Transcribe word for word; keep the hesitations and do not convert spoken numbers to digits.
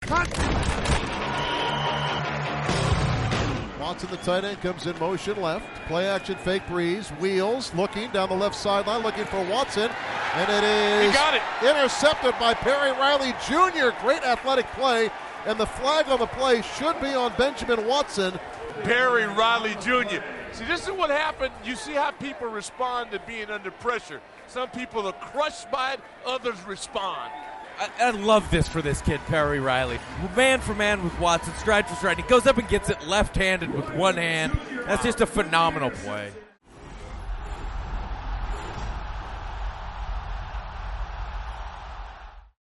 Watson, the tight end, comes in motion left. Play action fake breeze. Wheels, looking down the left sideline, looking for Watson. And it is he got it. intercepted by Perry Riley Junior Great athletic play. And the flag on the play should be on Benjamin Watson. Perry Riley Junior See, this is what happened. You see how people respond to being under pressure. Some people are crushed by it. Others respond. I, I love this for this kid, Perry Riley. Man for man with Watson, stride for stride. He goes up and gets it left-handed with one hand. That's just a phenomenal play.